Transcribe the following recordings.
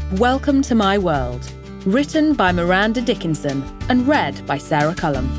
Welcome to My World, written by Miranda Dickinson and read by Sarah Cullum.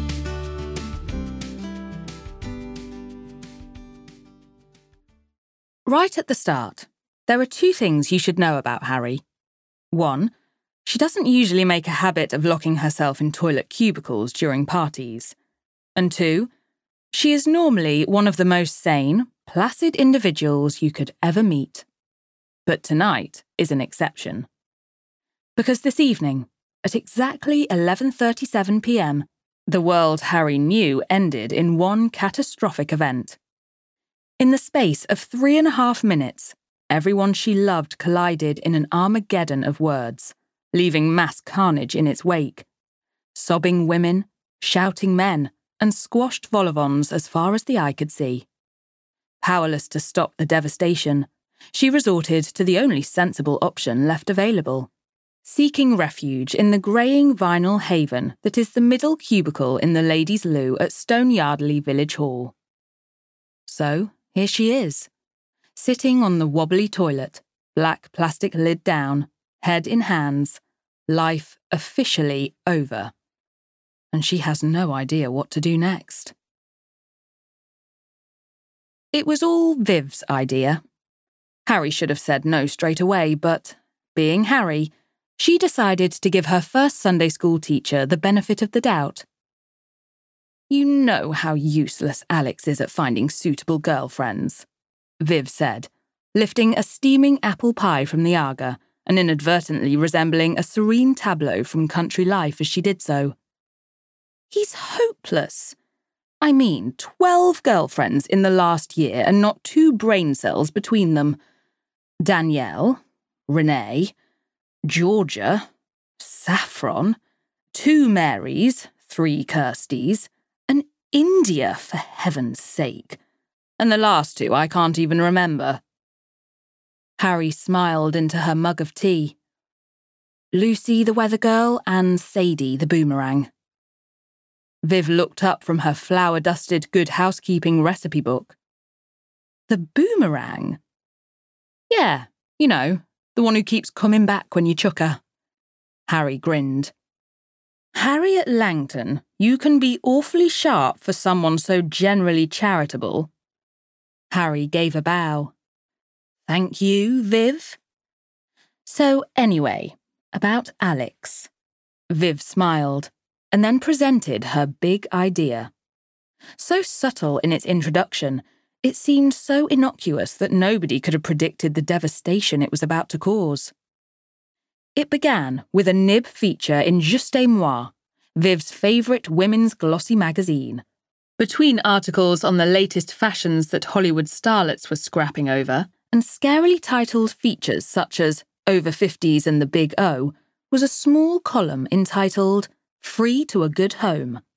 Right at the start, there are two things you should know about Harry. 1, she doesn't usually make a habit of locking herself in toilet cubicles during parties. And 2, she is normally one of the most sane, placid individuals you could ever meet. But tonight is an exception. Because this evening, at exactly 11:37 p.m, the world Harry knew ended in one catastrophic event. In the space of 3.5 minutes, everyone she loved collided in an Armageddon of words, leaving mass carnage in its wake. Sobbing women, shouting men, and squashed vol-au-vents as far as the eye could see. Powerless to stop the devastation, she resorted to the only sensible option left available. Seeking refuge in the greying vinyl haven that is the middle cubicle in the ladies' loo at Stone Yardley Village Hall. So, here she is, sitting on the wobbly toilet, black plastic lid down, head in hands, life officially over. And she has no idea what to do next. It was all Viv's idea. Harry should have said no straight away, but, being Harry, she decided to give her first Sunday school teacher the benefit of the doubt. "You know how useless Alex is at finding suitable girlfriends," Viv said, lifting a steaming apple pie from the Aga and inadvertently resembling a serene tableau from Country Life as she did so. "He's hopeless. I mean, 12 girlfriends in the last year and not 2 brain cells between them. Danielle, Renee, Georgia, Saffron, 2 Marys, 3 Kirstys, and India, for heaven's sake. And the last 2 I can't even remember." Harry smiled into her mug of tea. "Lucy the weather girl and Sadie the boomerang." Viv looked up from her flour-dusted Good Housekeeping recipe book. "The boomerang?" "Yeah, you know, the one who keeps coming back when you chuck her." Harry grinned. "Harriet Langton, you can be awfully sharp for someone so generally charitable." Harry gave a bow. "Thank you, Viv." "So anyway, about Alex." Viv smiled, and then presented her big idea. So subtle in its introduction, it seemed so innocuous that nobody could have predicted the devastation it was about to cause. It began with a nib feature in Juste-Moi, Viv's favourite women's glossy magazine. Between articles on the latest fashions that Hollywood starlets were scrapping over, and scarily titled features such as Over 50s and the Big O, was a small column entitled Free to a Good Home.